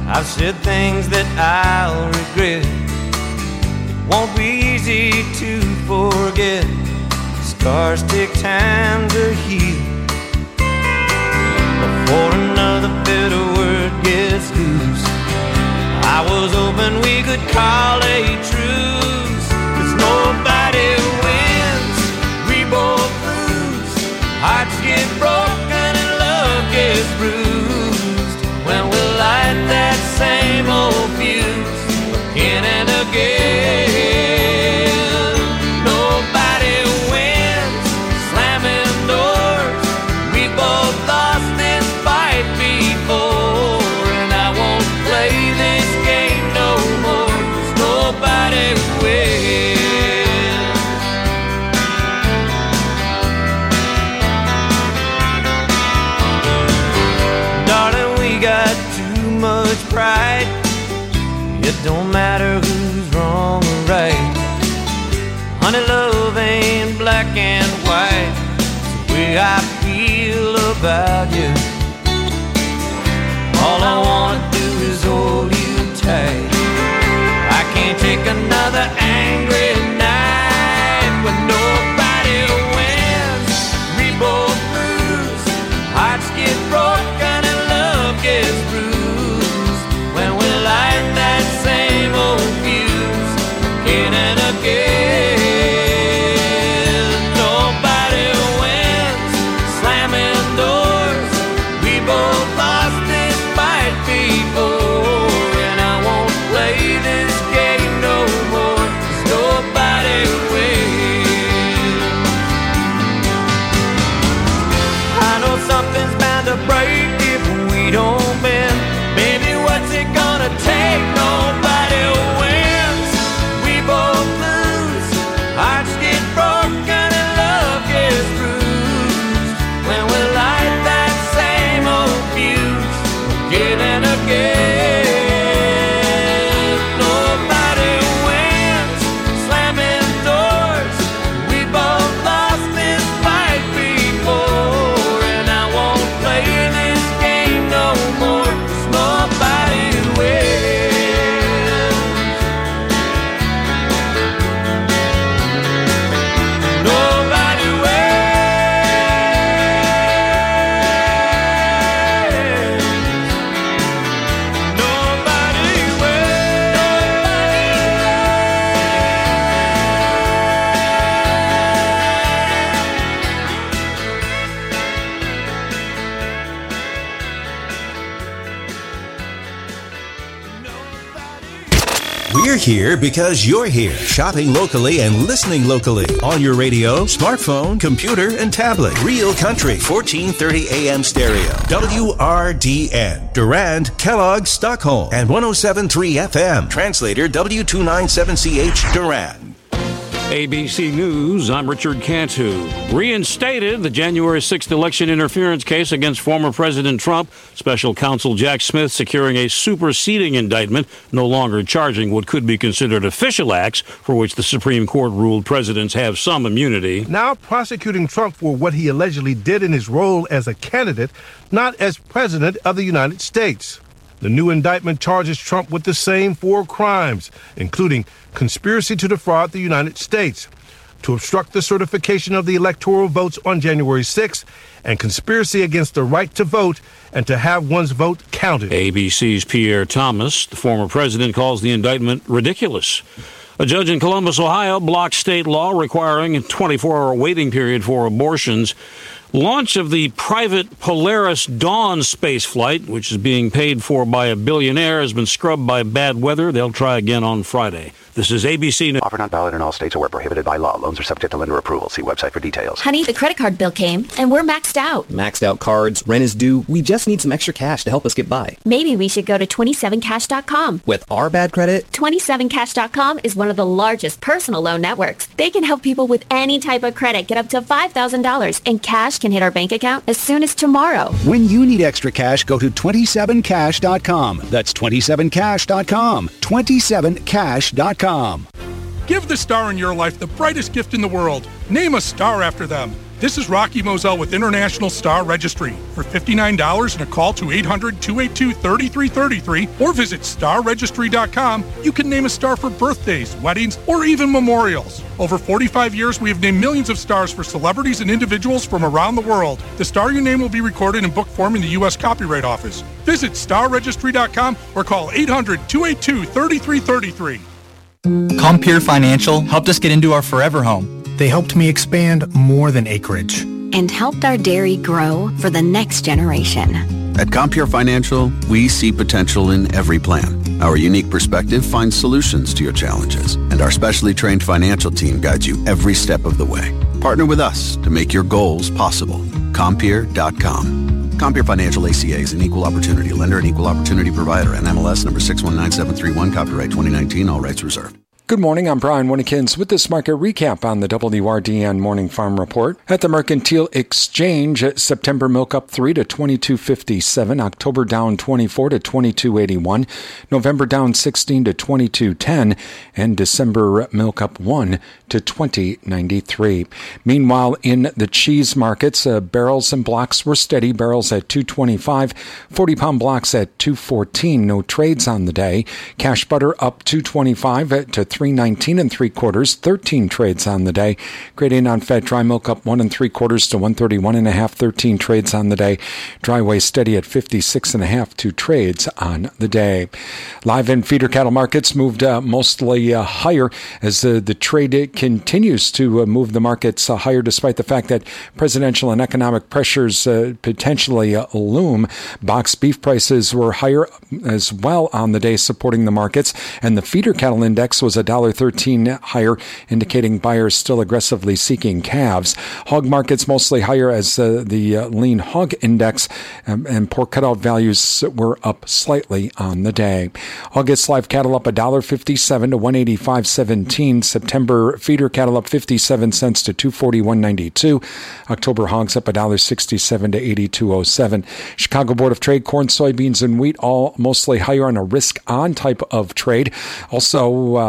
I've said things that I'll regret. It won't be easy to forget. Scars take time to heal before another bitter word gets loose. I was hoping we could call a truce, 'cause nobody wins, we both lose. Hearts get broken and love gets bruised when we light that same old fuse again and again. Nobody wins, slamming doors. We both lost this fight before, and I won't play this game no more, 'cause nobody wins. Darling, we got too much pride. It don't matter who's wrong or right. Honey, love ain't black and white. It's the way I feel about you. All I wanna do is hold you tight. I can't take another angry night when nobody wins, we both lose. Hearts get broken and love gets bruised when we light that same old fuse again and again. Nobody wins, slamming doors. We both lost this fight before, and I won't play this game no more, 'cause nobody wins. I know something's bound to break if we don't bend. Baby, what's it gonna take? Nobody wins, we both lose. Hearts get broken and love gets bruised when we light that same old fuse again and again. Nobody wins, slamming doors. We both lost this fight before, and I won't play this game no more, 'cause nobody wins. Nobody wins. Nobody We're here because you're here, shopping locally and listening locally on your radio, smartphone, computer, and tablet. Real Country, 1430 AM stereo. WRDN, Durand, Kellogg, Stockholm, and 107.3 FM. Translator W297CH, Durand. ABC News, I'm Richard Cantu. Reinstated the January 6th election interference case against former President Trump. Special counsel Jack Smith securing a superseding indictment, no longer charging what could be considered official acts for which the Supreme Court ruled presidents have some immunity. Now prosecuting Trump for what he allegedly did in his role as a candidate, not as president of the United States. The new indictment charges Trump with the same 4 crimes, including conspiracy to defraud the United States, to obstruct the certification of the electoral votes on January 6th, and conspiracy against the right to vote and to have one's vote counted. ABC's Pierre Thomas, the former president, calls the indictment ridiculous. A judge in Columbus, Ohio, blocked state law requiring a 24-hour waiting period for abortions. Launch of the private Polaris Dawn spaceflight, which is being paid for by a billionaire, has been scrubbed by bad weather. They'll try again on Friday. This is ABC News. Offer not valid in all states or where prohibited by law. Loans are subject to lender approval. See website for details. Honey, the credit card bill came, and we're maxed out. Maxed out cards, rent is due. We just need some extra cash to help us get by. Maybe we should go to 27cash.com. With our bad credit? 27cash.com is one of the largest personal loan networks. They can help people with any type of credit get up to $5,000, and cash can hit our bank account as soon as tomorrow. When you need extra cash, go to 27cash.com. That's 27cash.com. 27cash.com. Give the star in your life the brightest gift in the world. Name a star after them. This is Rocky Moselle with International Star Registry. For $59 and a call to 800-282-3333 or visit starregistry.com, you can name a star for birthdays, weddings, or even memorials. Over 45 years, we have named millions of stars for celebrities and individuals from around the world. The star you name will be recorded in book form in the U.S. Copyright Office. Visit starregistry.com or call 800-282-3333. Compeer Financial helped us get into our forever home. They helped me expand more than acreage. And helped our dairy grow for the next generation. At Compeer Financial, we see potential in every plan. Our unique perspective finds solutions to your challenges, and our specially trained financial team guides you every step of the way. Partner with us to make your goals possible. Compeer.com. Compeer Financial ACA is an equal opportunity lender and equal opportunity provider, and MLS number 619731, copyright 2019, all rights reserved. Good morning, I'm Brian Winnekins with this market recap on the WRDN Morning Farm Report. At the Mercantile Exchange, September milk up 3 to 22.57, October down 24 to 22.81, November down 16 to 22.10, and December milk up 1 to 20.93. Meanwhile, in the cheese markets, barrels and blocks were steady. Barrels at 2.25, 40-pound blocks at 2.14. No trades on the day. Cash butter up 2.25 to 3.19 and 3/4, 13 trades on the day. Grade A non-fat dry milk up 1 3/4 to 131 1/2, 13 trades on the day. Dry whey steady at 56 1/2, 2 trades on the day. Live and feeder cattle markets moved mostly higher as the trade continues to move the markets higher despite the fact that presidential and economic pressures potentially loom. Box beef prices were higher as well on the day, supporting the markets, and the feeder cattle index was $1.13 higher, indicating buyers still aggressively seeking calves. Hog markets mostly higher as the lean hog index and pork cutout values were up slightly on the day. August live cattle up $1.57 to 185.17. September feeder cattle up 57 cents to 241.92. October hogs up $1.67 to 82.07. Chicago Board of Trade corn, soybeans, and wheat all mostly higher on a risk-on type of trade. Also,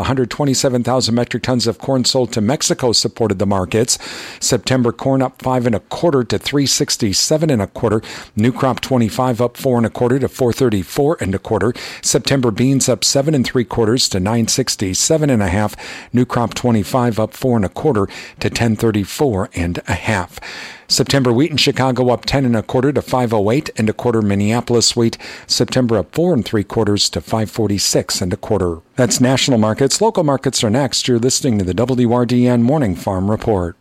127,000 metric tons of corn sold to Mexico supported the markets. September corn up 5 1/4 to 367 1/4. New crop 25 up 4 1/4 to 434 1/4. September beans up 7 3/4 to 967 1/2. New crop 25 up 4 1/4 to 1034 1/2. September wheat in Chicago up 10 1/4 to 508 1/4. Minneapolis wheat September up 4 3/4 to 546 1/4. That's national markets. Local markets are next. You're listening to the WRDN Morning Farm Report.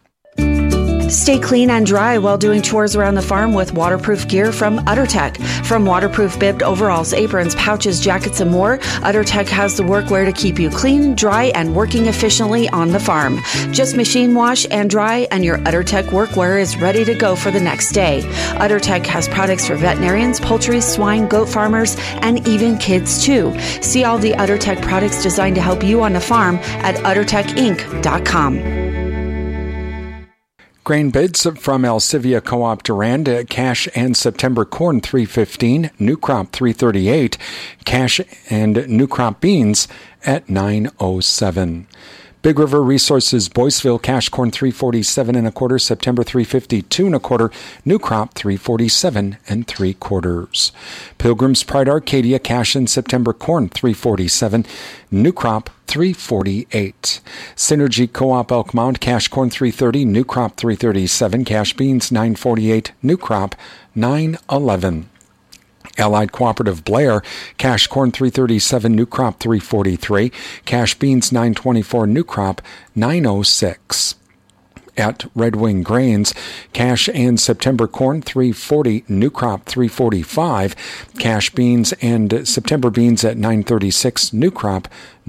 Stay clean and dry while doing chores around the farm with waterproof gear from UtterTech. From waterproof bibbed overalls, aprons, pouches, jackets, and more, UtterTech has the workwear to keep you clean, dry, and working efficiently on the farm. Just machine wash and dry, and your UtterTech workwear is ready to go for the next day. UtterTech has products for veterinarians, poultry, swine, goat farmers, and even kids too. See all the UtterTech products designed to help you on the farm at UtterTechInc.com. Grain bids from Alcivia Co-op Durand, cash and September corn 315, new crop 338, cash and new crop beans at 907. Big River Resources Boyceville, cash corn 347 1/4, September 352 1/4, new crop 347 3/4. Pilgrim's Pride Arcadia, cash in September corn 347, new crop 348. Synergy Co-op Elk Mound, cash corn 330, new crop 337, cash beans 948, new crop 911. Allied Cooperative Blair, cash corn 337, new crop 343, cash beans 924, new crop 906. At Red Wing Grains, cash and September corn 340, new crop 345, cash beans and September beans at 936, new crop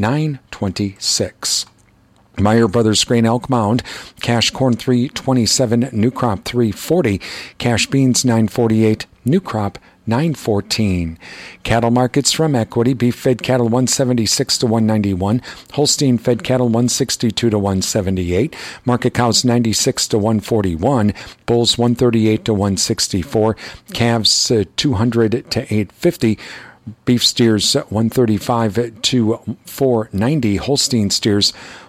926. Meyer Brothers Grain Elk Mound, cash corn 327, new crop 340, cash beans 948, new crop 914. Cattle markets from Equity: beef fed cattle 176 to 191, Holstein fed cattle 162 to 178, market cows 96 to 141, bulls 138 to 164, calves 200 to 850. Beef steers 135 to 490, Holstein steers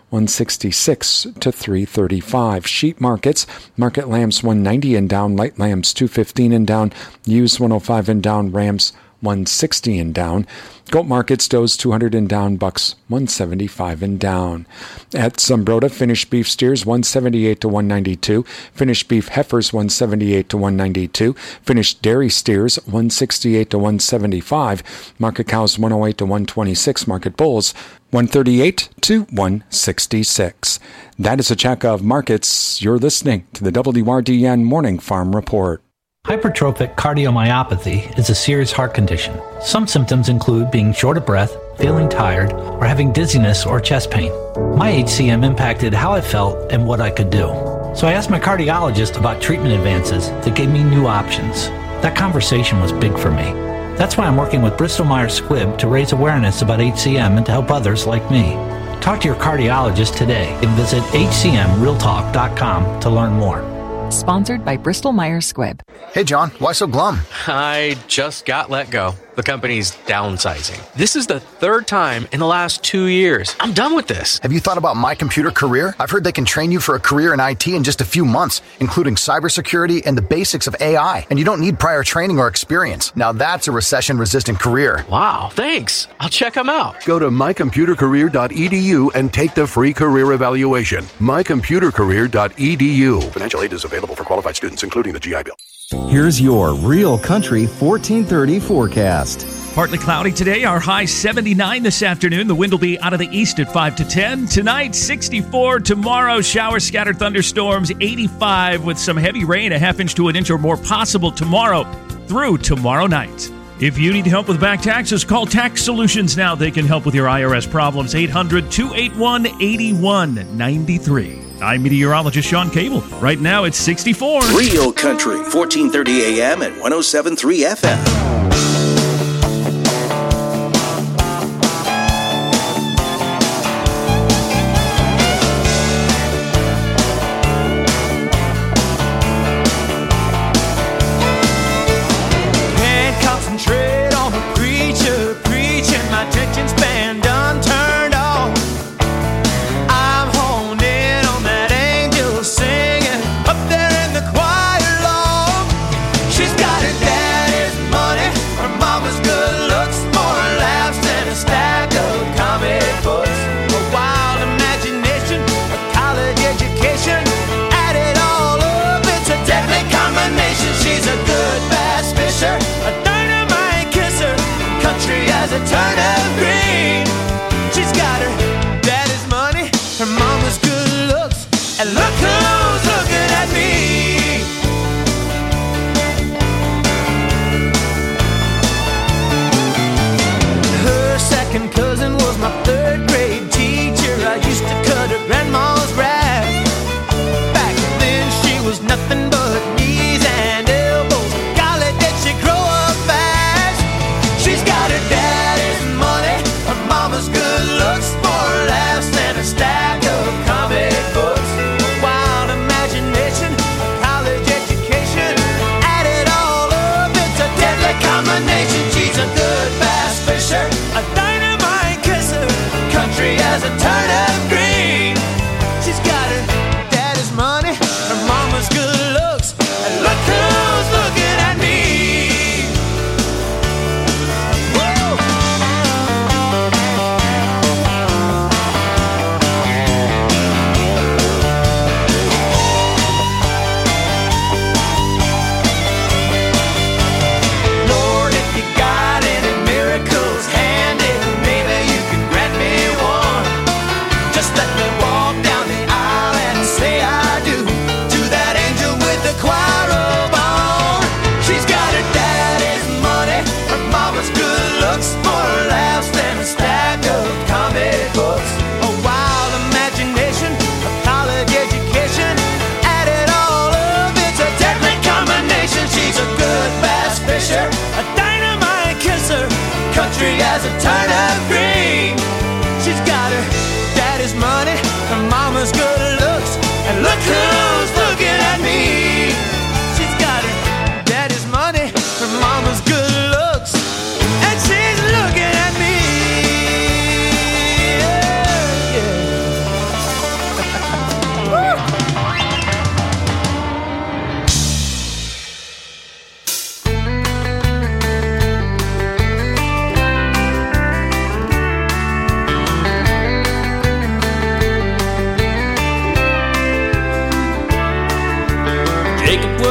166 to 335. Sheep markets, market lambs 190 and down, light lambs 215 and down, ewes 105 and down, rams 160 and down. Goat markets, does 200 and down, bucks 175 and down. At Zumbrota, finished beef steers 178 to 192, finished beef heifers 178 to 192, finished dairy steers 168 to 175, market cows 108 to 126, market bulls 138 to 166. That is a check of markets. You're listening to the WRDN Morning Farm Report. Hypertrophic cardiomyopathy is a serious heart condition. Some symptoms include being short of breath, feeling tired, or having dizziness or chest pain. My HCM impacted how I felt and what I could do. So I asked my cardiologist about treatment advances that gave me new options. That conversation was big for me. That's why I'm working with Bristol Myers Squibb to raise awareness about HCM and to help others like me. Talk to your cardiologist today and visit hcmrealtalk.com to learn more. Sponsored by Bristol Myers Squibb. Hey, John, why so glum? I just got let go. The company's downsizing. This is the third time in the last 2 years. I'm done with this. Have you thought about My Computer Career? I've heard they can train you for a career in IT in just a few months, including cybersecurity and the basics of AI. And you don't need prior training or experience. Now that's a recession-resistant career. Wow, thanks. I'll check them out. Go to mycomputercareer.edu and take the free career evaluation. mycomputercareer.edu. Financial aid is available for qualified students, including the GI Bill. Here's your Real Country 1430 forecast. Partly cloudy today, our high 79 this afternoon. The wind will be out of the east at 5 to 10. Tonight, 64. Tomorrow, showers, scattered thunderstorms, 85 with some heavy rain, a half inch to an inch or more possible tomorrow through tomorrow night. If you need help with back taxes, call Tax Solutions now. They can help with your IRS problems. 800-281-8193. I'm meteorologist Sean Cable. Right now, it's 64. Real Country, 1430 AM and 107.3 FM.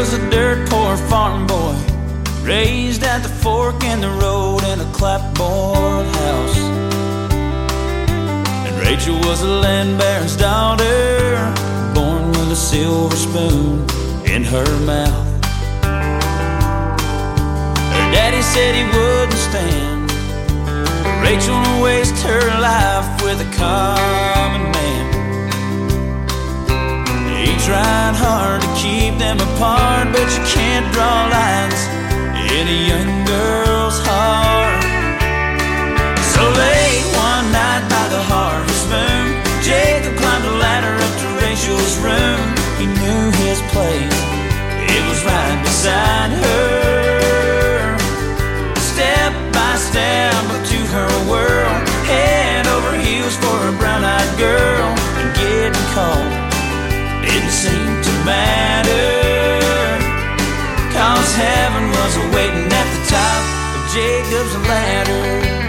was a dirt poor farm boy, raised at the fork in the road in a clapboard house. And Rachel was a land baron's daughter, born with a silver spoon in her mouth. Her daddy said he wouldn't stand Rachel to waste her life with a common man. He tried hard to keep them apart, but you can't draw lines in a young girl's heart. So late one night by the harvest moon, Jacob climbed a ladder up to Rachel's room. He knew his place, it was right beside her. Step by step up to her world, head over heels for a brown-eyed girl. And getting caught didn't seem to matter, 'cause heaven was waiting at the top of Jacob's ladder.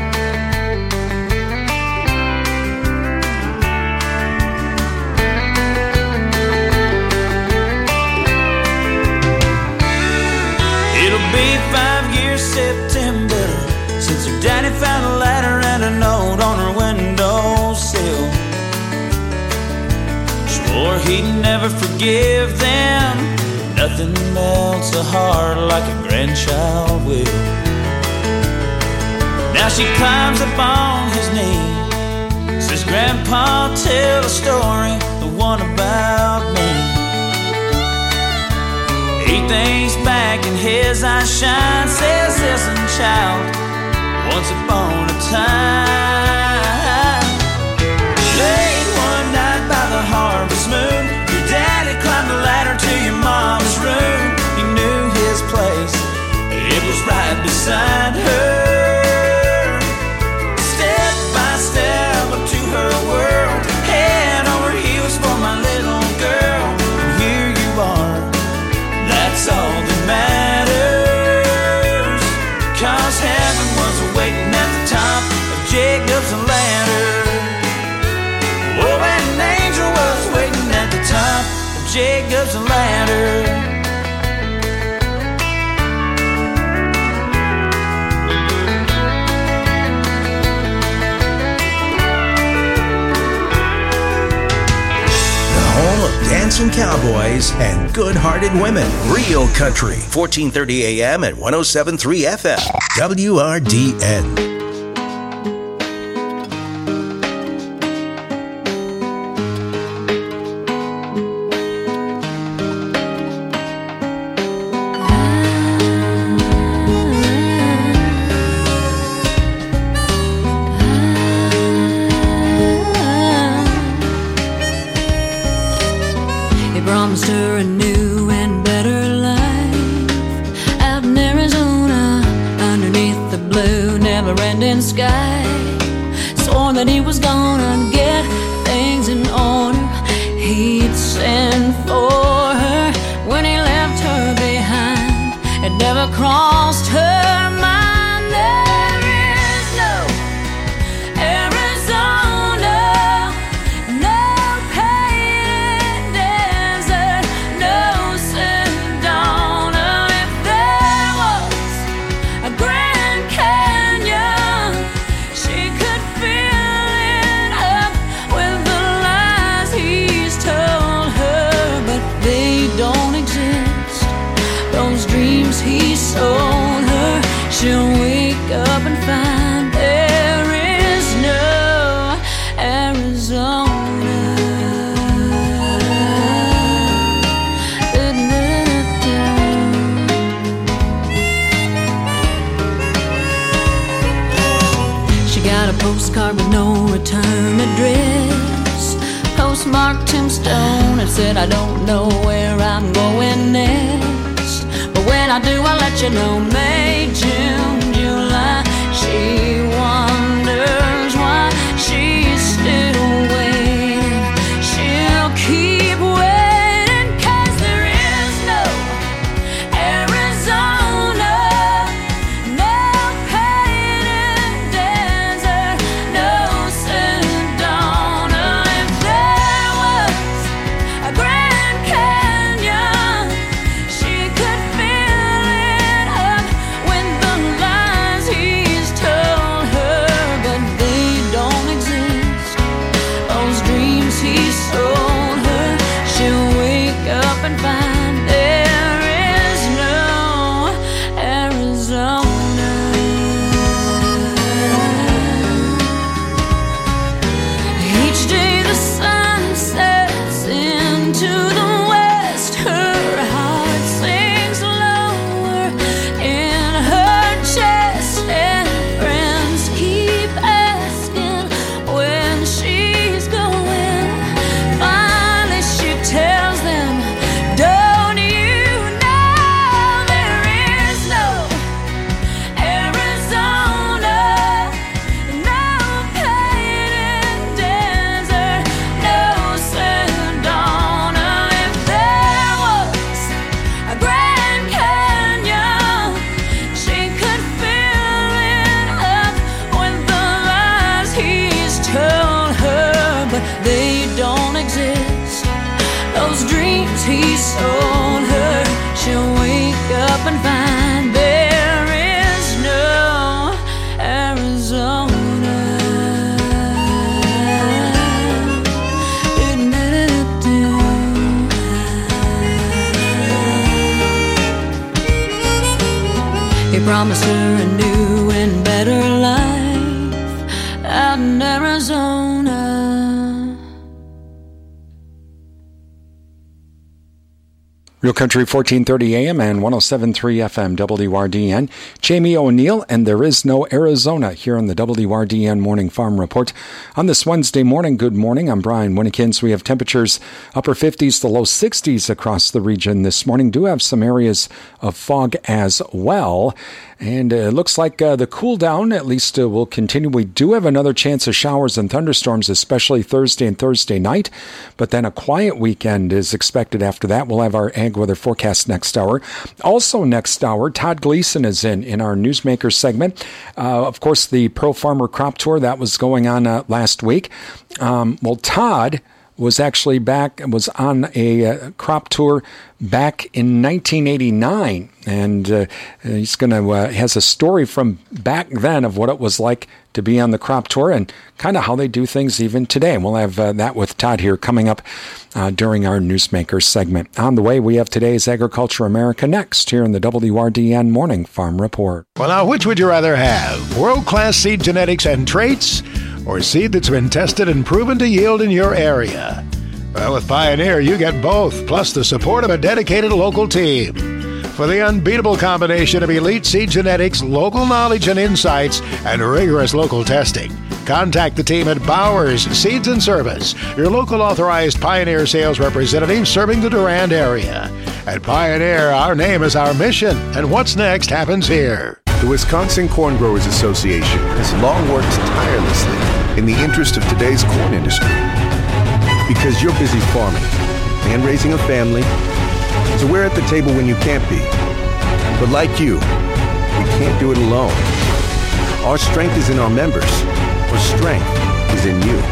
It'll be 5 years September since her daddy found a ladder and a note on her windowsill. Swore he'd never forgive them. Nothing melts a heart like a grandchild will. Now she climbs up on his knee, says, "Grandpa, tell a story, the one about me." He thinks back and his eyes shine, says, "Listen, child, once upon a time, late one night by the harvest moon, your daddy climbed the ladder to your mom's room. He knew his place, it was right beside her. Step by step up to her world, head over heels for my little girl. And here you are, that's all that matters, 'cause heaven was waiting at the top of Jacob's ladder. Oh, and an angel was waiting at the top of Jacob's ladder. Home of dancing cowboys and good-hearted women. Real Country, 1430 AM and 107.3 FM. WRDN. Promised her a new and better life out in Arizona, underneath the blue, never-ending sky. Swore that he was gonna get things in order. He'd send for her when he left her behind. It never crossed her mind. There is no Arizona, no pain desert, no Sedona. If there was a Grand Canyon, she could fill it up with the lies he's told her, but they don't exist. Those dreams he sold her, she'll wake up and find there is no Arizona. She got a postcard with no return address, postmarked tombstone. It said, "I don't know where I'm going next, but when I do, I'll let you know." May, June, July, she wonders why she's still waiting. She'll keep waiting, 'cause there is no Arizona, no painted desert, no Sedona. If there was a Grand Canyon, she those dreams he sold her, she'll wake up and find there is no Arizona. He promised her a new and better life out in Arizona. Real Country 1430 AM and 107.3 FM WRDN. Jamie O'Neill, and there is no Arizona here on the WRDN Morning Farm Report. On this Wednesday morning, good morning. I'm Brian Winnikins. We have temperatures upper 50s to low 60s across the region this morning. Do have some areas of fog as well. And it looks like the cool down, at least, will continue. We do have another chance of showers and thunderstorms, especially Thursday and Thursday night. But then a quiet weekend is expected after that. We'll have our ag weather forecast next hour. Also next hour, Todd Gleason is in our Newsmaker segment. Of course, the Pro Farmer Crop Tour, that was going on last week. Well, Todd was actually was on a crop tour back in 1989, and he's has a story from back then of what it was like to be on the crop tour and kind of how they do things even today. And we'll have that with Todd here coming up during our Newsmaker segment. On the way, we have today's Agriculture America next here in the WRDN Morning Farm Report. Well, now, which would you rather have? World-class seed genetics and traits, or seed that's been tested and proven to yield in your area? Well, with Pioneer, you get both, plus the support of a dedicated local team. For the unbeatable combination of elite seed genetics, local knowledge and insights, and rigorous local testing, contact the team at Bowers Seeds and Service, your local authorized Pioneer sales representative serving the Durand area. At Pioneer, our name is our mission, and what's next happens here. The Wisconsin Corn Growers Association has long worked tirelessly in the interest of today's corn industry. Because you're busy farming and raising a family, so we're at the table when you can't be. But like you, we can't do it alone. Our strength is in our members. Our strength is in you.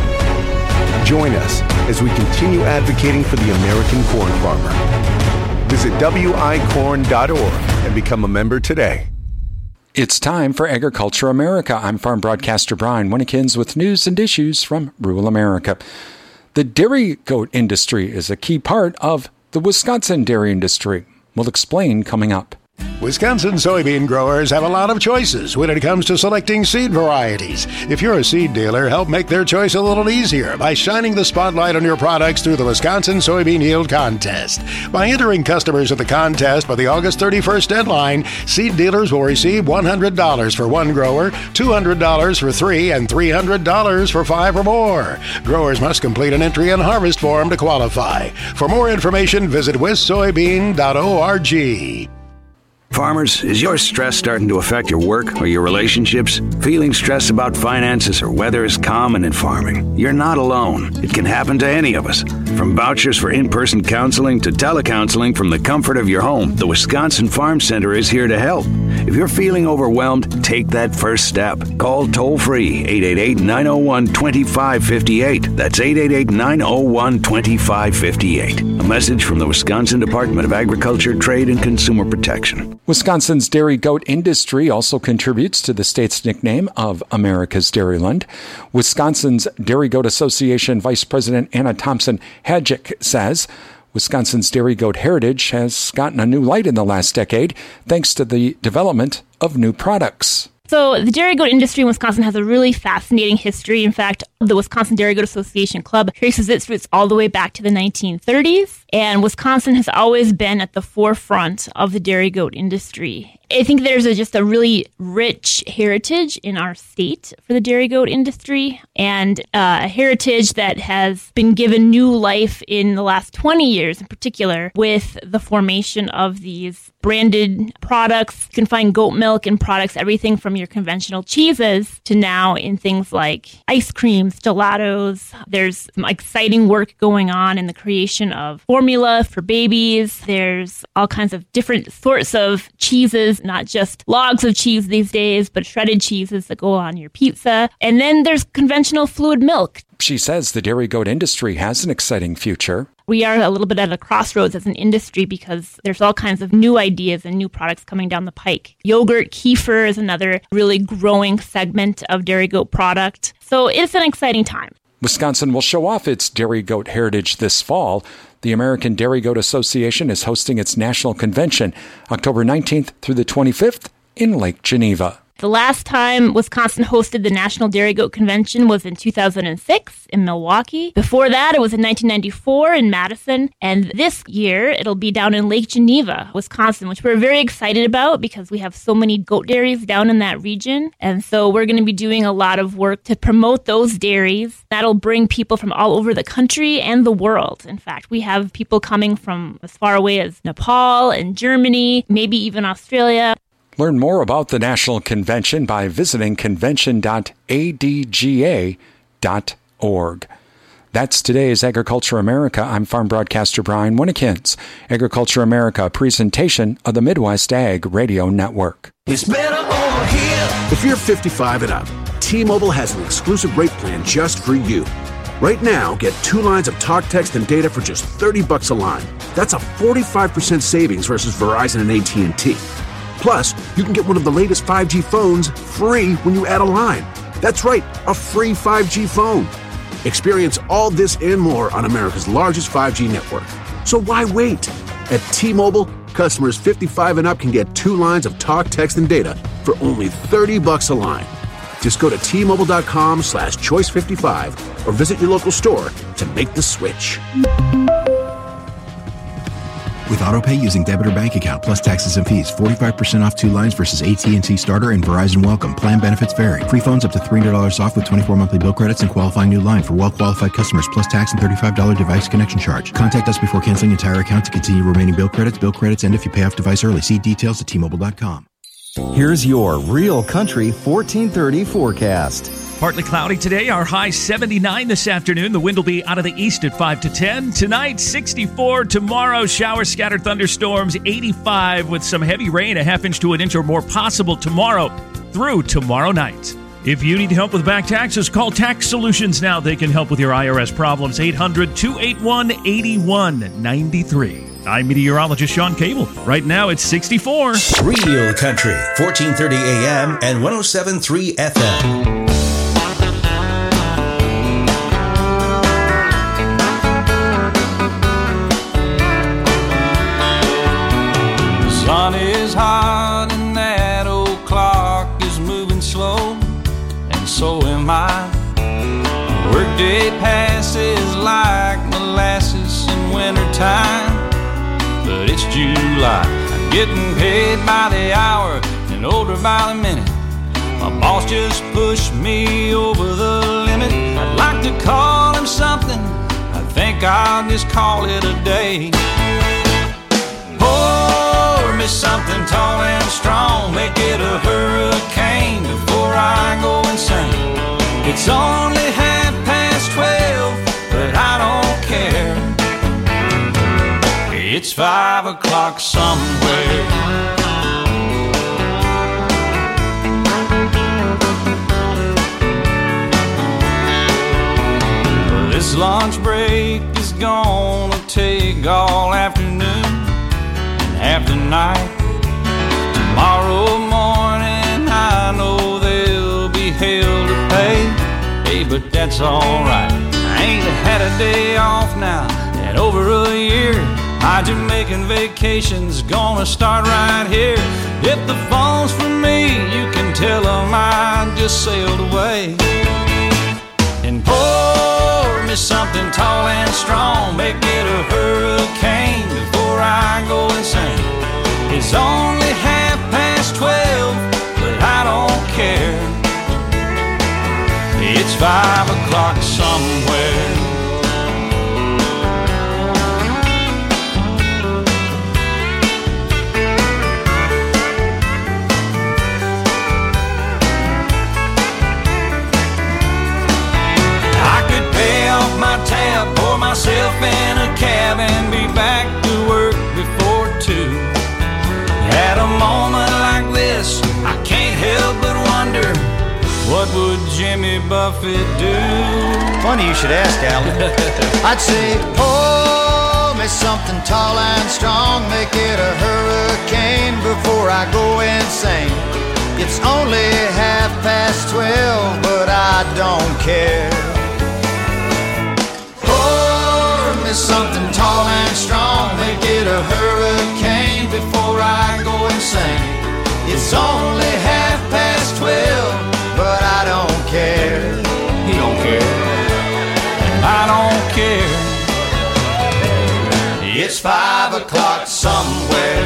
Join us as we continue advocating for the American corn farmer. Visit wicorn.org and become a member today. It's time for Agriculture America. I'm farm broadcaster Brian Winnikins with news and issues from rural America. The dairy goat industry is a key part of the Wisconsin dairy industry. We'll explain coming up. Wisconsin soybean growers have a lot of choices when it comes to selecting seed varieties. If you're a seed dealer, help make their choice a little easier by shining the spotlight on your products through the Wisconsin Soybean Yield Contest. By entering customers at the contest by the August 31st deadline, seed dealers will receive $100 for one grower, $200 for three, and $300 for five or more. Growers must complete an entry and harvest form to qualify. For more information, visit wissoybean.org. Farmers, is your stress starting to affect your work or your relationships? Feeling stressed about finances or weather is common in farming. You're not alone. It can happen to any of us. From vouchers for in-person counseling to telecounseling from the comfort of your home, the Wisconsin Farm Center is here to help. If you're feeling overwhelmed, take that first step. Call toll-free 888-901-2558. That's 888-901-2558. A message from the Wisconsin Department of Agriculture, Trade, and Consumer Protection. Wisconsin's dairy goat industry also contributes to the state's nickname of America's Dairyland. Wisconsin's Dairy Goat Association Vice President Anna Thompson-Hadjick says Wisconsin's dairy goat heritage has gotten a new light in the last decade thanks to the development of new products. So the dairy goat industry in Wisconsin has a really fascinating history. In fact, the Wisconsin Dairy Goat Association Club traces its roots all the way back to the 1930s. And Wisconsin has always been at the forefront of the dairy goat industry. I think there's just a really rich heritage in our state for the dairy goat industry, and a heritage that has been given new life in the last 20 years in particular with the formation of these branded products. You can find goat milk in products, everything from your conventional cheeses to now in things like ice creams, gelatos. There's some exciting work going on in the creation of formula for babies. There's all kinds of different sorts of cheeses, not just logs of cheese these days, but shredded cheeses that go on your pizza. And then there's conventional fluid milk. She says the dairy goat industry has an exciting future. We are a little bit at a crossroads as an industry because there's all kinds of new ideas and new products coming down the pike. Yogurt, kefir is another really growing segment of dairy goat product. So it's an exciting time. Wisconsin will show off its dairy goat heritage this fall. The American Dairy Goat Association is hosting its national convention October 19th through the 25th in Lake Geneva. The last time Wisconsin hosted the National Dairy Goat Convention was in 2006 in Milwaukee. Before that, it was in 1994 in Madison. And this year, it'll be down in Lake Geneva, Wisconsin, which we're very excited about because we have so many goat dairies down in that region. And so we're going to be doing a lot of work to promote those dairies. That'll bring people from all over the country and the world. In fact, we have people coming from as far away as Nepal and Germany, maybe even Australia. Learn more about the National Convention by visiting convention.adga.org. That's today's Agriculture America. I'm farm broadcaster Brian Winnikins. Agriculture America, a presentation of the Midwest Ag Radio Network. It's better over here. If you're 55 and up, T-Mobile has an exclusive rate plan just for you. Right now, get 2 lines of talk, text, and data for just $30 a line. That's a 45% savings versus Verizon and AT&T. Plus, you can get one of the latest 5G phones free when you add a line. That's right, a free 5G phone. Experience all this and more on America's largest 5G network. So why wait? At T-Mobile, customers 55 and up can get 2 lines of talk, text, and data for only $30 a line. Just go to T-Mobile.com/choice55 or visit your local store to make the switch. With AutoPay using debit or bank account plus taxes and fees, 45% off 2 lines versus AT&T Starter and Verizon Welcome. Plan benefits vary. Free phones up to $300 off with 24 monthly bill credits and qualifying new line for well-qualified customers plus tax and $35 device connection charge. Contact us before canceling entire account to continue remaining bill credits, and if you pay off device early. See details at T-Mobile.com. Here's your Real Country 1430 forecast. Partly cloudy today, our high 79 this afternoon. The wind will be out of the east at 5 to 10. Tonight, 64. Tomorrow, showers, scattered thunderstorms, 85 with some heavy rain, a half inch to an inch or more possible tomorrow through tomorrow night. If you need help with back taxes, call Tax Solutions now. They can help with your IRS problems. 800-281-8193. I'm meteorologist Sean Cable. Right now, it's 64. Real Country, 1430 AM and 107.3 FM. Sun is hot and that old clock is moving slow, and so am I. Workday passes like molasses in wintertime, but it's July. I'm getting paid by the hour and older by the minute. My boss just pushed me over the limit. I'd like to call him something, I think I'll just call it a day. Pour me something tall and strong, make it a hurricane before I go insane. It's only 12:30, but I don't care. It's 5 o'clock somewhere. This lunch break is gonna take all afternoon and half the night. Tomorrow morning I know there'll be hell to pay. Hey, but that's alright. I ain't had a day off now in over a year. My Jamaican vacation's gonna start right here. If the phone's for me, you can tell them I just sailed away. And pour me something tall and strong, make it a hurricane before I go insane. It's only 12:30, but I don't care. It's 5 o'clock somewhere. I could pay off my tab, pour myself in a cab, and be back to work before 2. At a moment like this, I can't help but wonder, what would Jim Jimmy Buffett do? Funny you should ask, Alan. I'd say, pour me something tall and strong, make it a hurricane before I go insane. It's only 12:30, but I don't care. Pour me something tall and strong, make it a hurricane before I go insane. It's only 12:30, but I don't care. He don't care. I don't care. It's 5 o'clock somewhere.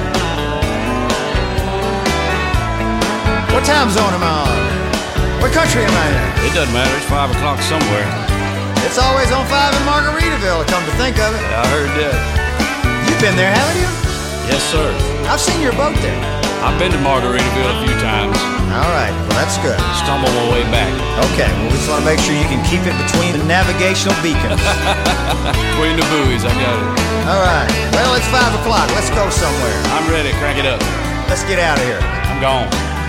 What time zone am I on? What country am I in? It doesn't matter. It's 5 o'clock somewhere. It's always on 5 in Margaritaville, come to think of it. I heard that. You've been there, haven't you? Yes, sir. I've seen your boat there. I've been to Margaritaville a few times. All right, well, that's good. Stumble my way back. Okay, well, we just want to make sure you can keep it between the navigational beacons. Between the buoys, I got it. All right, well, it's 5 o'clock. Let's go somewhere. I'm ready. Crank it up. Let's get out of here. I'm gone.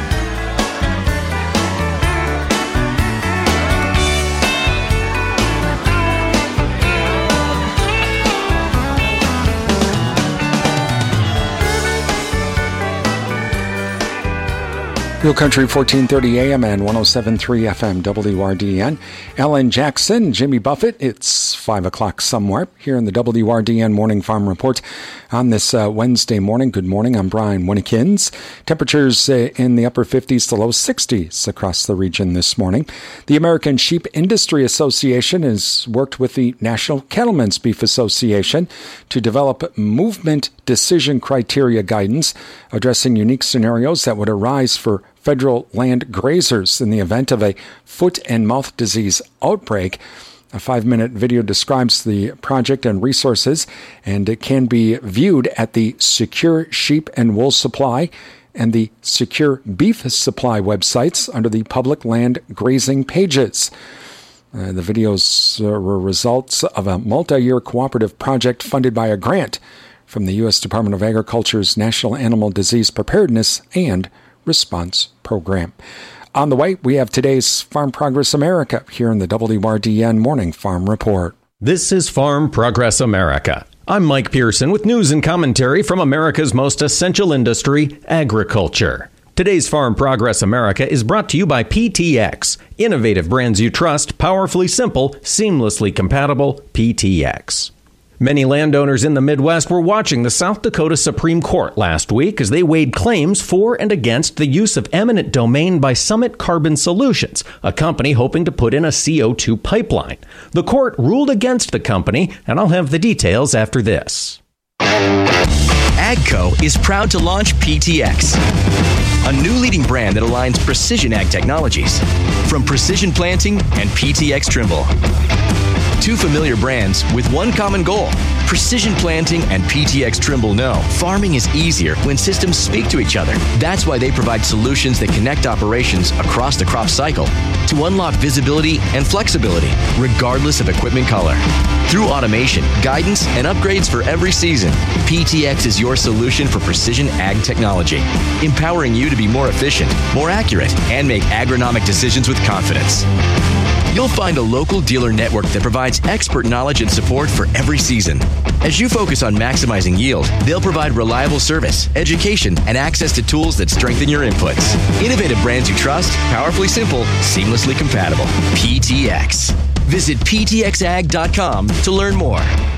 Real Country 1430 AM and 107.3 FM WRDN. Alan Jackson, Jimmy Buffett. It's 5 o'clock somewhere here in the WRDN Morning Farm Report on this Wednesday morning. Good morning. I'm Brian Winnikins. Temperatures in the upper 50s to low 60s across the region this morning. The American Sheep Industry Association has worked with the National Cattlemen's Beef Association to develop movement decision criteria guidance addressing unique scenarios that would arise for federal land grazers in the event of a foot and mouth disease outbreak. A 5-minute video describes the project and resources, and it can be viewed at the Secure Sheep and Wool Supply and the Secure Beef Supply websites under the Public Land Grazing pages. The videos were results of a multi-year cooperative project funded by a grant from the U.S. Department of Agriculture's National Animal Disease Preparedness and Response Program. On the way, we have today's Farm Progress America here in the WRDN Morning Farm Report. This is Farm Progress America. I'm Mike Pearson with news and commentary from America's most essential industry, agriculture. Today's Farm Progress America is brought to you by PTX. Innovative brands you trust, powerfully simple, seamlessly compatible, PTX. Many landowners in the Midwest were watching the South Dakota Supreme Court last week as they weighed claims for and against the use of eminent domain by Summit Carbon Solutions, a company hoping to put in a CO2 pipeline. The court ruled against the company, and I'll have the details after this. AGCO is proud to launch PTX, a new leading brand that aligns precision ag technologies, from Precision Planting and PTX Trimble. Two familiar brands with one common goal. Precision Planting and PTX Trimble know farming is easier when systems speak to each other. That's why they provide solutions that connect operations across the crop cycle to unlock visibility and flexibility, regardless of equipment color. Through automation, guidance, and upgrades for every season, PTX is your solution for precision ag technology, empowering you to be more efficient, more accurate, and make agronomic decisions with confidence. You'll find a local dealer network that provides expert knowledge and support for every season. As you focus on maximizing yield, they'll provide reliable service, education, and access to tools that strengthen your inputs. Innovative brands you trust, powerfully simple, seamlessly compatible. PTX. Visit ptxag.com to learn more.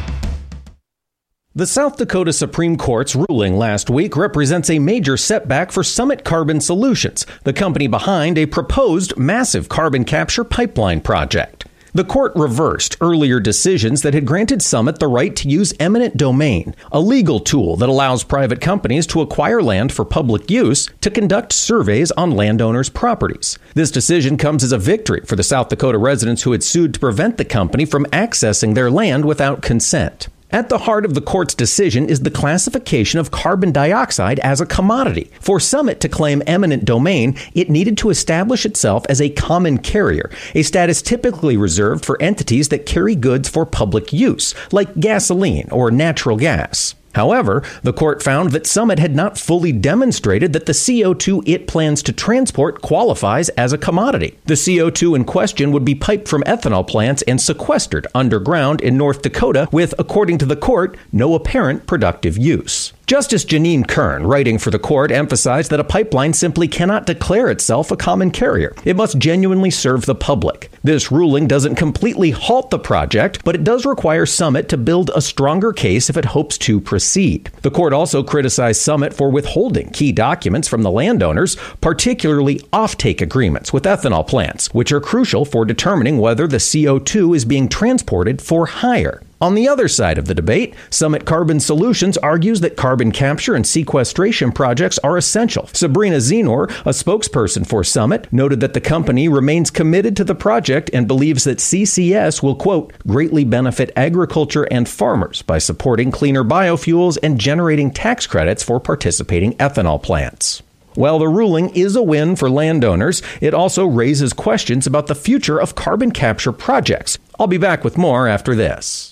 The South Dakota Supreme Court's ruling last week represents a major setback for Summit Carbon Solutions, the company behind a proposed massive carbon capture pipeline project. The court reversed earlier decisions that had granted Summit the right to use eminent domain, a legal tool that allows private companies to acquire land for public use to conduct surveys on landowners' properties. This decision comes as a victory for the South Dakota residents who had sued to prevent the company from accessing their land without consent. At the heart of the court's decision is the classification of carbon dioxide as a commodity. For Summit to claim eminent domain, it needed to establish itself as a common carrier, a status typically reserved for entities that carry goods for public use, like gasoline or natural gas. However, the court found that Summit had not fully demonstrated that the CO2 it plans to transport qualifies as a commodity. The CO2 in question would be piped from ethanol plants and sequestered underground in North Dakota with, according to the court, no apparent productive use. Justice Janine Kern, writing for the court, emphasized that a pipeline simply cannot declare itself a common carrier. It must genuinely serve the public. This ruling doesn't completely halt the project, but it does require Summit to build a stronger case if it hopes to proceed. The court also criticized Summit for withholding key documents from the landowners, particularly offtake agreements with ethanol plants, which are crucial for determining whether the CO2 is being transported for hire. On the other side of the debate, Summit Carbon Solutions argues that carbon capture and sequestration projects are essential. Sabrina Zenor, a spokesperson for Summit, noted that the company remains committed to the project and believes that CCS will, quote, greatly benefit agriculture and farmers by supporting cleaner biofuels and generating tax credits for participating ethanol plants. While the ruling is a win for landowners, it also raises questions about the future of carbon capture projects. I'll be back with more after this.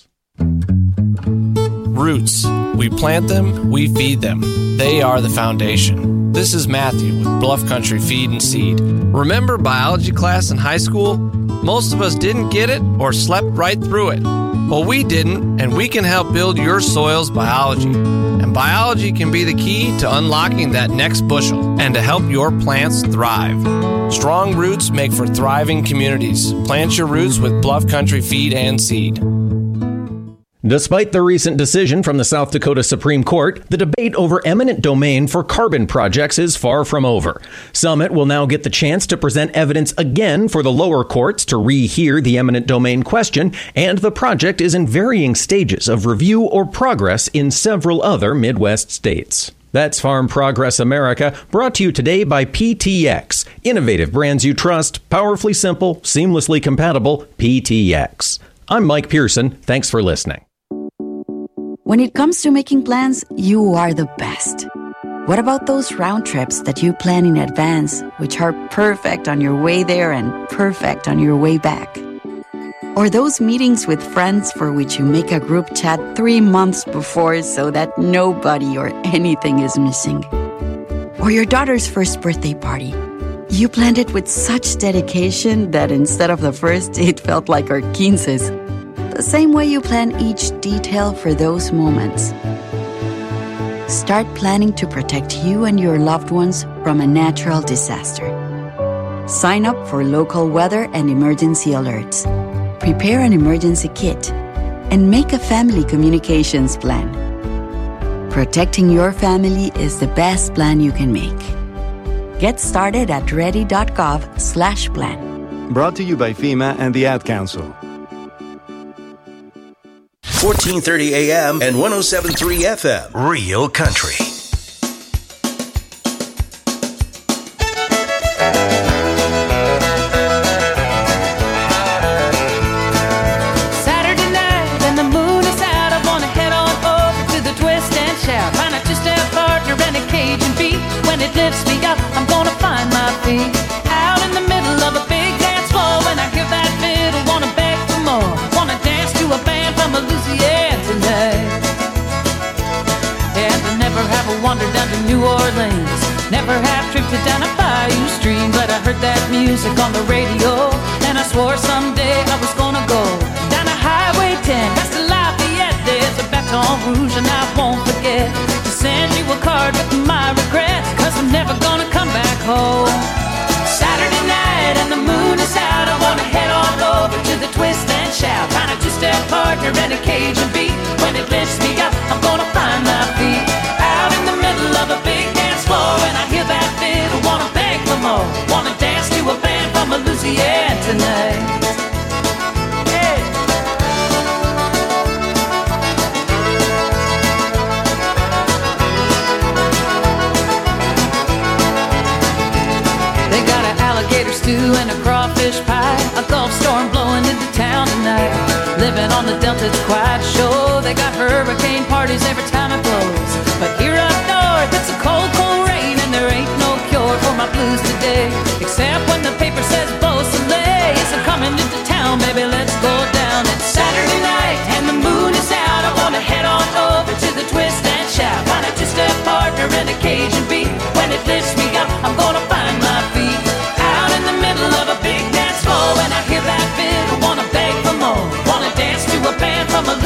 Roots. We plant them, we feed them. They are the foundation. This is Matthew with Bluff Country Feed and Seed. Remember biology class in high school? Most of us didn't get it or slept right through it. Well, we didn't, and we can help build your soil's biology. And biology can be the key to unlocking that next bushel and to help your plants thrive. Strong roots make for thriving communities. Plant your roots with Bluff Country Feed and Seed. Despite the recent decision from the South Dakota Supreme Court, the debate over eminent domain for carbon projects is far from over. Summit will now get the chance to present evidence again for the lower courts to rehear the eminent domain question, and the project is in varying stages of review or progress in several other Midwest states. That's Farm Progress America, brought to you today by PTX. Innovative brands you trust, powerfully simple, seamlessly compatible, PTX. I'm Mike Pearson. Thanks for listening. When it comes to making plans, you are the best. What about those round trips that you plan in advance, which are perfect on your way there and perfect on your way back? Or those meetings with friends for which you make a group chat 3 months before so that nobody or anything is missing? Or your daughter's first birthday party. You planned it with such dedication that instead of the first, it felt like our 15's. The same way you plan each detail for those moments. Start planning to protect you and your loved ones from a natural disaster. Sign up for local weather and emergency alerts. Prepare an emergency kit. And make a family communications plan. Protecting your family is the best plan you can make. Get started at ready.gov/plan. Brought to you by FEMA and the Ad Council. 1430 AM and 107.3 FM. Real Country. Saturday night and the moon is out. I wanna head on over to the twist and shout. Find a two-step partner and a Cajun beat. When it lifts me up, I'm gonna find my feet. Out in the middle of a big dance floor. When I hear that fiddle, wanna beg for more. Wanna dance to a band from Louisiana tonight. And I never have wandered down to New Orleans. Never have drifted down a bayou stream. But I heard that music on the radio, and I swore someday I was gonna go down a Highway 10 past the Lafayette. There's a Baton Rouge and I won't forget to send you a card with my regrets, 'cause I'm never gonna come back home. Saturday night and the moon is out. I wanna head on over to the twist and shout. Find a two-step partner and a Cajun beat. When it lifts me up, I'm gonna find my feet. Out in the middle of a big dance floor, and I hear that fiddle, wanna beg for more. Wanna dance to a band from Louisiana tonight. Hey. They got an alligator stew and a crawfish pie. A Gulf storm blowing into town tonight. Living on the Delta, it's quite a show. They got hurricane parties every time it blows. But here up north, it's a cold, cold rain, and there ain't no cure for my blues today. Except when the paper says Beausoleil. So coming into town, baby, let's go down. It's Saturday night and the moon is out. I wanna head on over to the twist and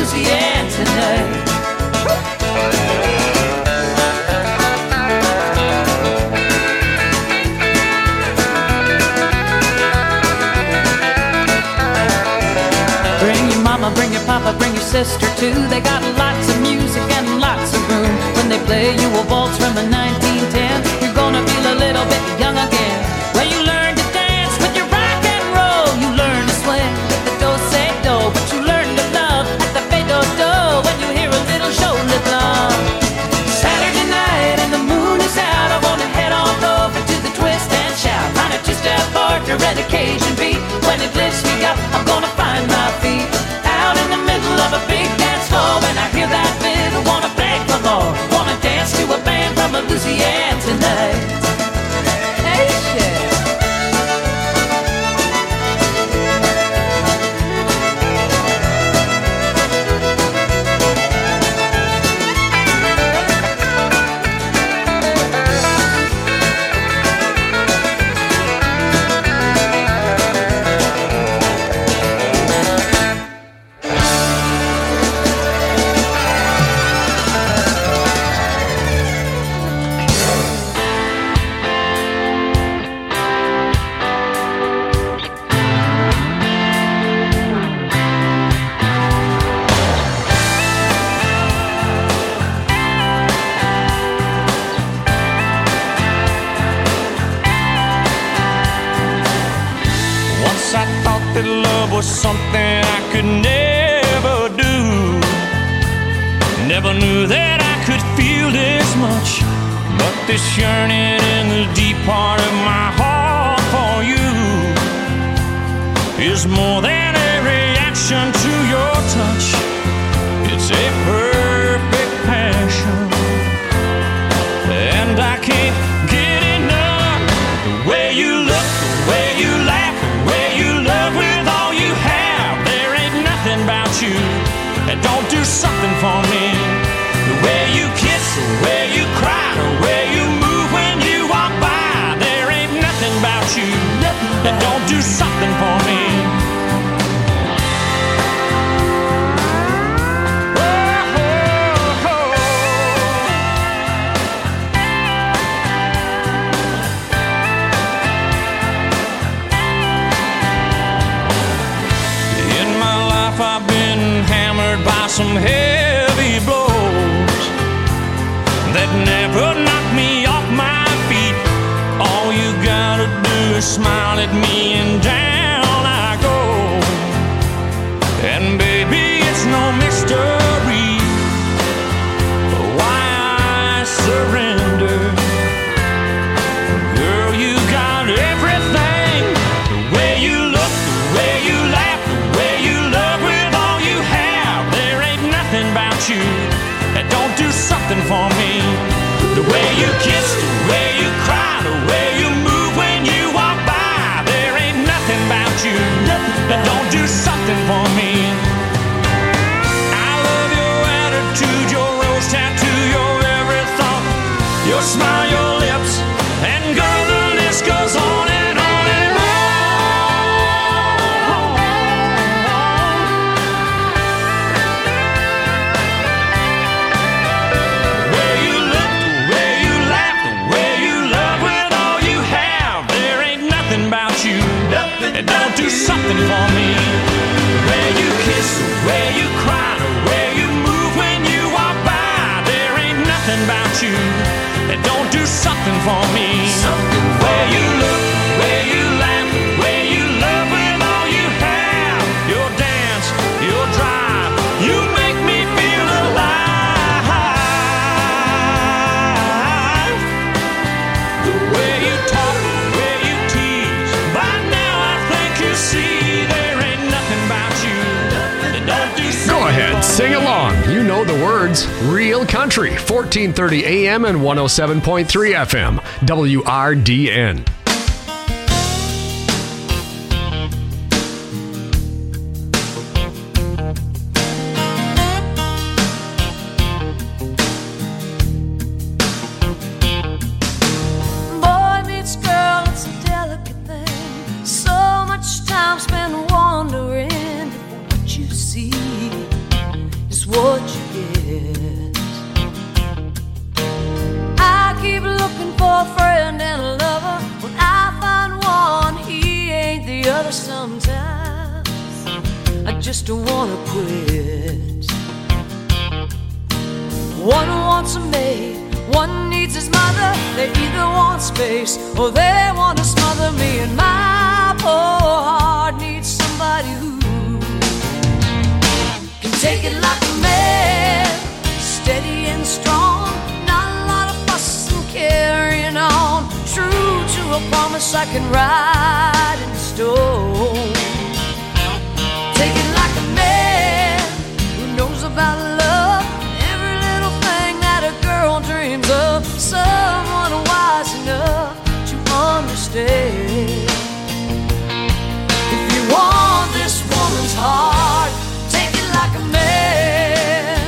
Louisiana tonight. Bring your mama, bring your papa, bring your sister too. They got lots of music and lots of room. When they play you a waltz from a 1910, you're gonna feel a little bit young again. When you learn to dance with your rock and roll, you learn to swing with the do-say-do, but you learn to love at the fade-do-do when you hear a little shoulder love. Saturday night and the moon is out, I wanna head on over to the twist and shout. Find a two-step partner and occasion beat. When it lifts me up, I'm gonna find my feet out in the middle of a big dance floor. When I hear that fiddle, wanna beg for more, wanna dance to a band from Louisiana tonight. Hey, shit. Was something I could never do. Never knew that I could feel this much, but this yearning in the deep part of my heart for you is more than a reaction to your touch. It's a perfect passion, and I can't get enough. The way you look, the way you laugh, the way you love with all you have. There ain't nothing about you that don't do something for me. The way you kiss, the way you cry, the way you move when you walk by. There ain't nothing about you that don't do something for me. I've been hammered by some heavy blows that never knocked me off my feet. All you gotta do is smile at me and down I go. And baby, it's no mystery why I surrender. Girl, you got everything. The way you look, the way you laugh, the way you love with all you have. There ain't nothing about you that don't do something for me. The way you kiss, the way you cry, the way you move when you walk by. There ain't nothing about you that don't do something for me. I love your attitude, your rose tattoo, your every thought, your smile, your lips, and girl, the list goes on and on and on. The way you look, the way you laugh, the way you love with all you have. There ain't nothing about you that don't do something for me. The way you kiss, the way you cry, the way you move when you walk by. There ain't nothing about you that don't do something for me. The way you look, the way you laugh, the way you love with all you have. Your dance, your drive, you make me feel alive. The way you talk, the way you tease, by now I think you see there ain't nothing about you that don't do something. Go ahead, sing along. You know the words. Real Country, 1430 AM and 107.3 FM, WRDN. Boy meets girl, it's a delicate thing. So much time spent wondering what you see. just wanna quit. One wants a maid, one needs his mother. They either want space or they want to smother me. And my poor heart needs somebody who can take it like a man, steady and strong, not a lot of fuss and carrying on. True to a promise I can write in stone. Take it like a man who knows about love, every little thing that a girl dreams of. Someone wise enough to understand. If you want this woman's heart, take it like a man.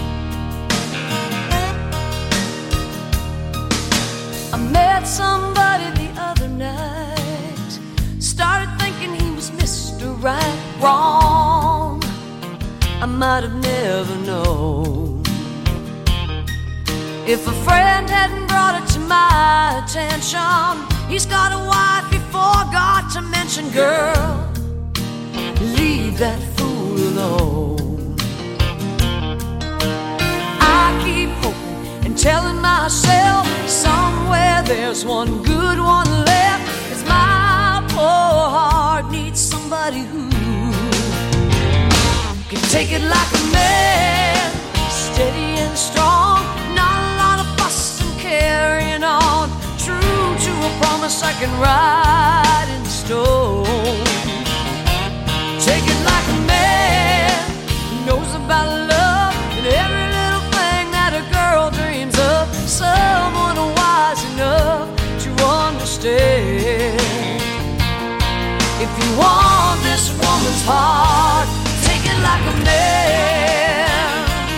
I met somebody the other night, started thinking he was Mr. Right. Wrong, I might have never known. If a friend hadn't brought it to my attention, he's got a wife he forgot to mention. Girl, leave that fool alone. I keep hoping and telling myself somewhere there's one good one left, 'cause my poor heart needs somebody who can take it like a man, steady and strong, not a lot of fuss and carrying on. True to a promise I can write in stone. Take it like a man who knows about love and every little thing that a girl dreams of. Someone wise enough to understand. If you want this woman's heart, take it like a man.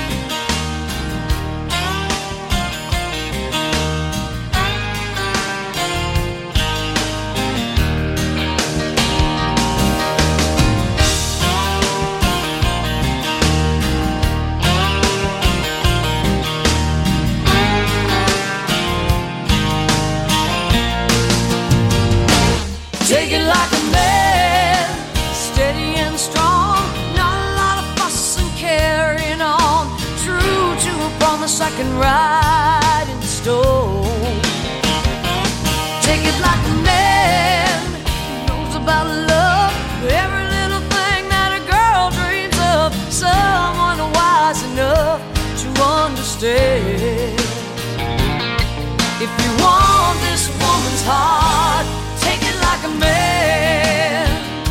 Take it like a man, steady and strong, not a lot of fuss and carrying on. True to a promise I can write in stone. Take it like a man who knows about love, every little thing that a girl dreams of. Someone wise enough to understand. If you want this woman's heart, take it like a man.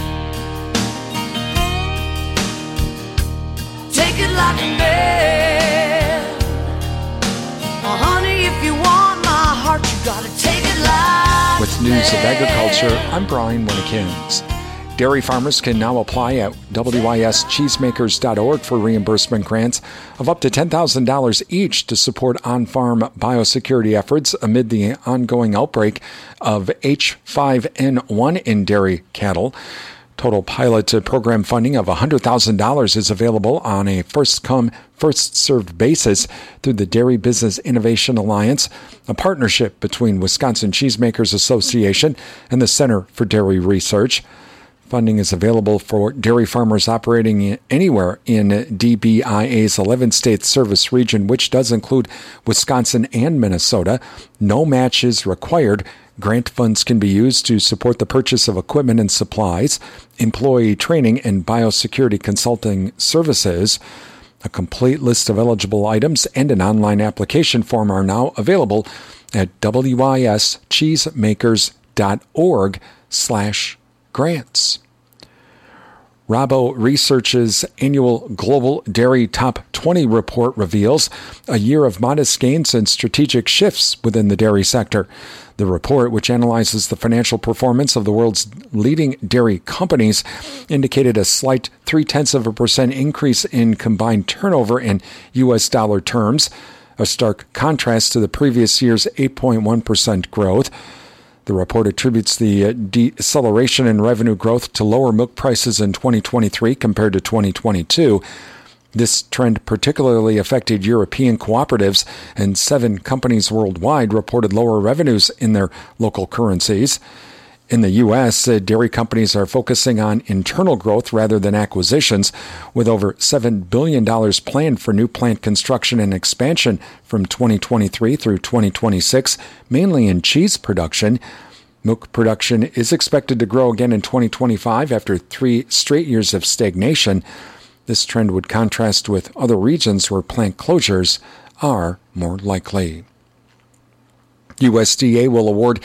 Take it like a man. Oh, honey, if you want my heart, you gotta take it like With news of agriculture, I'm Brian Winnikins. Dairy farmers can now apply at wyscheesemakers.org for reimbursement grants of up to $10,000 each to support on-farm biosecurity efforts amid the ongoing outbreak of H5N1 in dairy cattle. Total pilot program funding of $100,000 is available on a first-come, first-served basis through the Dairy Business Innovation Alliance, a partnership between Wisconsin Cheesemakers Association and the Center for Dairy Research. Funding is available for dairy farmers operating anywhere in DBIA's 11-state service region, which does include Wisconsin and Minnesota. No match is required. Grant funds can be used to support the purchase of equipment and supplies, employee training, and biosecurity consulting services. A complete list of eligible items and an online application form are now available at wyscheesemakers.org/grants. Rabo Research's annual Global Dairy Top 20 report reveals a year of modest gains and strategic shifts within the dairy sector. The report, which analyzes the financial performance of the world's leading dairy companies, indicated a slight 0.3% increase in combined turnover in U.S. dollar terms, a stark contrast to the previous year's 8.1% growth. The report attributes the deceleration in revenue growth to lower milk prices in 2023 compared to 2022. This trend particularly affected European cooperatives, and 7 companies worldwide reported lower revenues in their local currencies. In the U.S., dairy companies are focusing on internal growth rather than acquisitions, with over $7 billion planned for new plant construction and expansion from 2023 through 2026, mainly in cheese production. Milk production is expected to grow again in 2025 after 3 straight years of stagnation. This trend would contrast with other regions where plant closures are more likely. USDA will award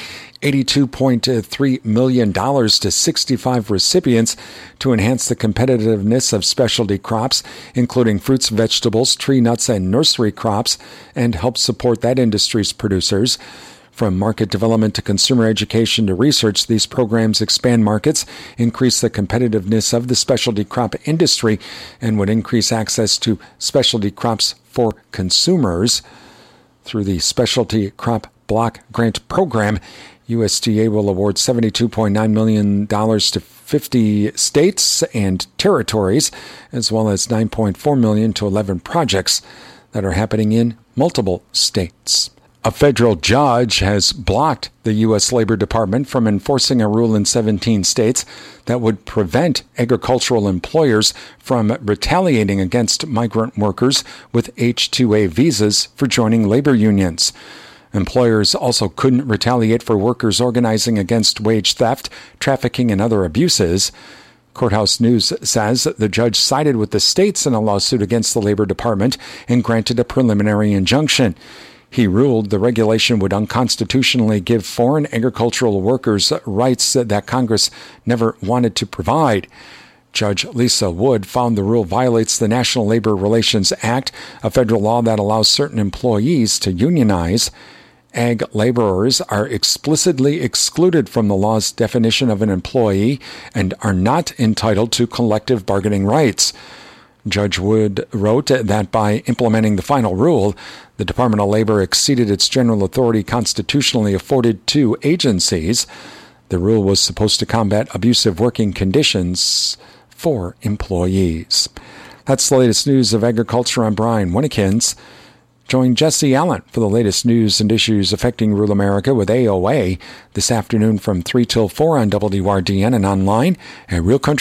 $82.3 million to 65 recipients to enhance the competitiveness of specialty crops, including fruits, vegetables, tree nuts, and nursery crops, and help support that industry's producers. From market development to consumer education to research, these programs expand markets, increase the competitiveness of the specialty crop industry, and would increase access to specialty crops for consumers. Through the Specialty Crop Block Grant Program, USDA will award $72.9 million to 50 states and territories, as well as $9.4 million to 11 projects that are happening in multiple states. A federal judge has blocked the U.S. Labor Department from enforcing a rule in 17 states that would prevent agricultural employers from retaliating against migrant workers with H-2A visas for joining labor unions. Employers also couldn't retaliate for workers organizing against wage theft, trafficking, and other abuses. Courthouse News says the judge sided with the states in a lawsuit against the Labor Department and granted a preliminary injunction. He ruled the regulation would unconstitutionally give foreign agricultural workers rights that Congress never wanted to provide. Judge Lisa Wood found the rule violates the National Labor Relations Act, a federal law that allows certain employees to unionize. Ag laborers are explicitly excluded from the law's definition of an employee and are not entitled to collective bargaining rights. Judge Wood wrote that by implementing the final rule, the Department of Labor exceeded its general authority constitutionally afforded to agencies. The rule was supposed to combat abusive working conditions for employees. That's the latest news of agriculture. I'm Brian Winnekins. Join Jesse Allen for the latest news and issues affecting rural America with AOA this afternoon from 3 till 4 on WRDN and online at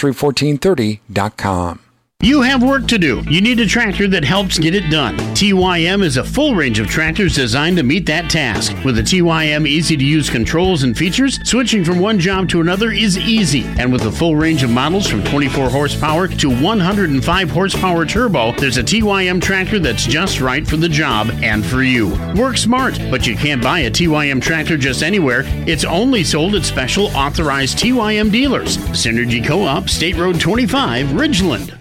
realcountry1430.com. You have work to do. You need a tractor that helps get it done. TYM is a full range of tractors designed to meet that task. With the TYM easy-to-use controls and features, switching from one job to another is easy. And with a full range of models from 24 horsepower to 105 horsepower turbo, there's a TYM tractor that's just right for the job and for you. Work smart, but you can't buy a TYM tractor just anywhere. It's only sold at special authorized TYM dealers. Synergy Co-op, State Road 25, Ridgeland.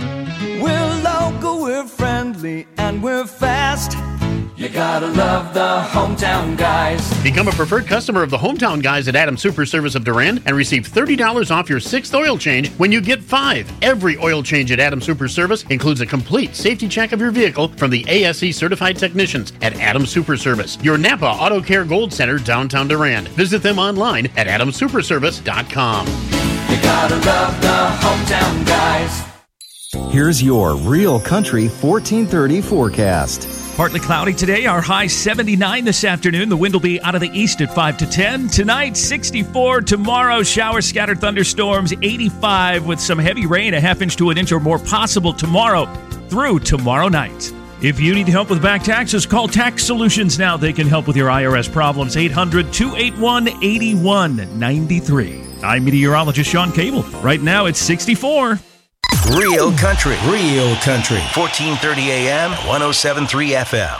We're local, we're friendly, and we're fast. You gotta love the Hometown Guys. Become a preferred customer of the Hometown Guys at Adams Super Service of Durand and receive $30 off your 6th oil change when you get 5. Every oil change at Adams Super Service includes a complete safety check of your vehicle from the ASE certified technicians at Adams Super Service, your Napa Auto Care Gold Center, downtown Durand. Visit them online at adamsuperservice.com. You gotta love the Hometown Guys. Here's your Real Country 1430 forecast. Partly cloudy today, our high 79 this afternoon. The wind will be out of the east at 5 to 10. Tonight, 64. Tomorrow, showers, scattered thunderstorms, 85 with some heavy rain, a half inch to an inch or more possible tomorrow through tomorrow night. If you need help with back taxes, call Tax Solutions now. They can help with your IRS problems. 800-281-8193. I'm meteorologist Sean Cable. Right now, it's 64. Real Country. 1430 AM, 107.3 FM.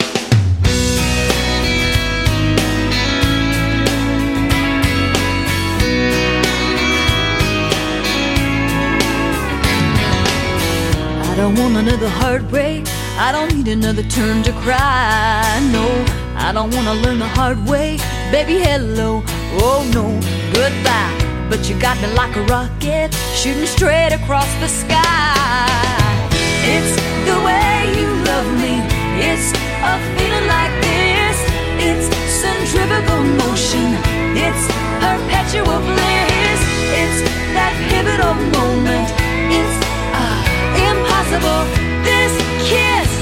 I don't want another heartbreak. I don't need another turn to cry. No, I don't want to learn the hard way. Baby, hello. Oh, no, goodbye. But you got me like a rocket, shooting straight across the sky. It's the way you love me. It's a feeling like this. It's centrifugal motion. It's perpetual bliss. It's that pivotal moment. It's impossible. This kiss,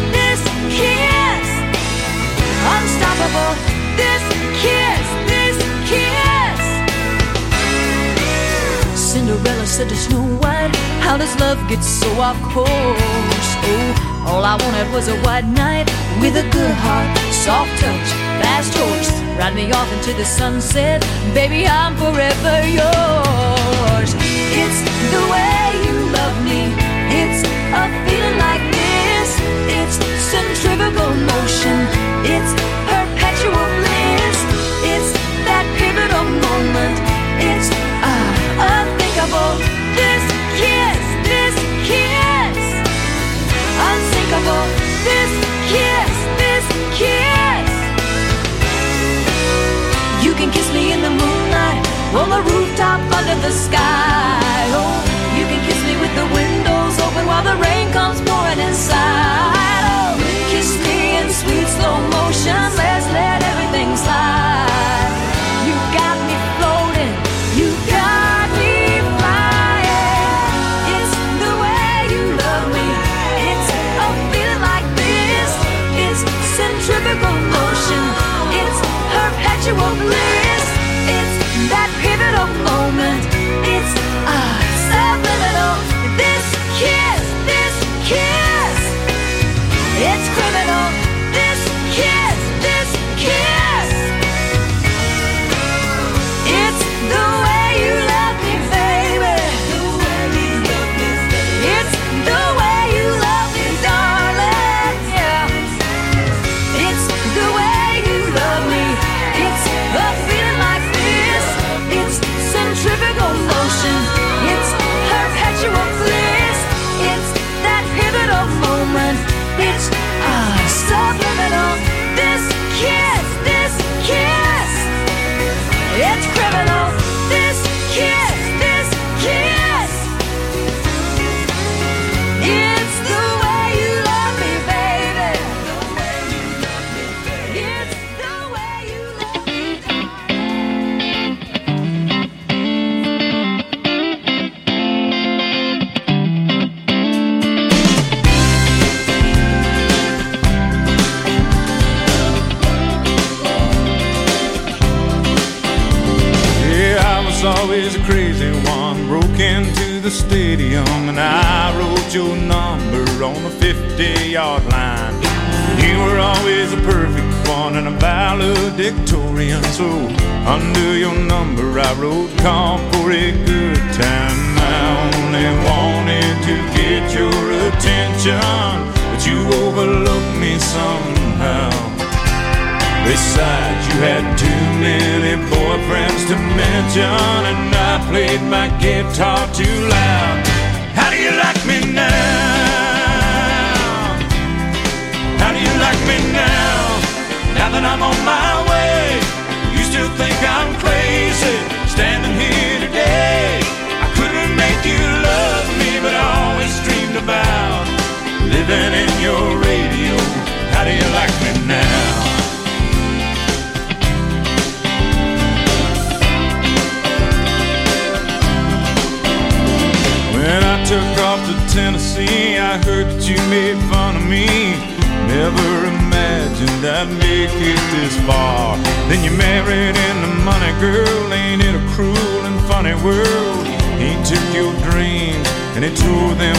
unstoppable. This kiss. does love get so off course? Oh, all I wanted was a white knight with a good heart, soft touch, fast horse, ride me off into the sunset. Baby, I'm forever yours. It's the way you love me. It's a feeling like this. It's centrifugal motion. It's perpetual bliss. It's that pivotal moment. It's unthinkable. This kiss, unsinkable. This kiss. You can kiss me in the moonlight, on the rooftop under the sky. Oh, you can kiss me with the windows open while the rain comes pouring inside. Oh, kiss me in sweet slow motion. Let's let everything slide. You got me floating. You got me flying. It's the way you love me. It's a feeling like this. It's centrifugal motion. It's perpetual bliss. It's that pivotal moment. It's subliminal. This kiss. It's criminal. This kiss. It's the way you love me, baby. It's the way you love me, darling. Yeah. It's the way you love me. It's a feeling like this. It's centrifugal motion. It's perpetual bliss. It's that pivotal moment. It's subliminal. This kiss. It's criminal. This kiss. It's the way you love me, baby. It's the way you love me. Always a crazy one, broke into the stadium and I wrote your number on the 50-yard line. You were always a perfect one and a valedictorian, so under your number I wrote call for a good time. I only wanted to get your attention, but you overlooked me somehow. Besides, you had too many boyfriends to mention, and I played my guitar too loud. How do you like me now? How do you like me now? Now that I'm on my way, you still think I'm crazy, standing here today. I couldn't make you love me, but I always dreamed about living in your radio. How do you like me now? When I took off to Tennessee, I heard that you made fun of me. Never imagined I'd make it this far. Then you married into money, girl. Ain't it a cruel and funny world? He took your dreams and he tore them